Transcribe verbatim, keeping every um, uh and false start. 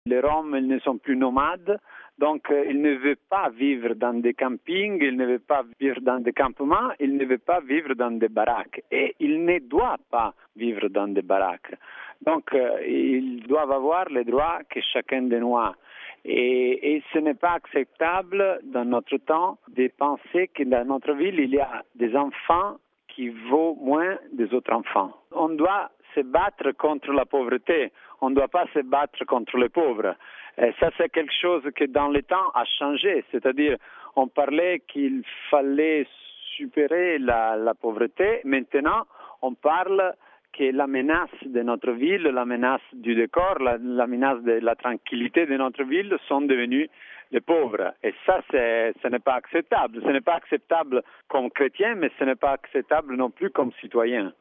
Les Roms, ils ne sont plus nomades, donc euh, ils ne veulent pas vivre dans des campings, ils ne veulent pas vivre dans des campements, ils ne veulent pas vivre dans des baraques. Et ils ne doivent pas vivre dans des baraques. Donc euh, ils doivent avoir les droits que chacun de nous a. Et, et ce n'est pas acceptable dans notre temps de penser que dans notre ville, il y a des enfants qui vaut moins des autres enfants. On doit se battre contre la pauvreté, on ne doit pas se battre contre les pauvres. Et ça, c'est quelque chose qui, dans le temps, a changé. C'est-à-dire, on parlait qu'il fallait supérer la, la pauvreté. Maintenant, on parle que la menace de notre ville, la menace du décor, la, la menace de la tranquillité de notre ville sont devenus les pauvres. Et ça, c'est, ce n'est pas acceptable. Ce n'est pas acceptable comme chrétien, mais ce n'est pas acceptable non plus comme citoyen.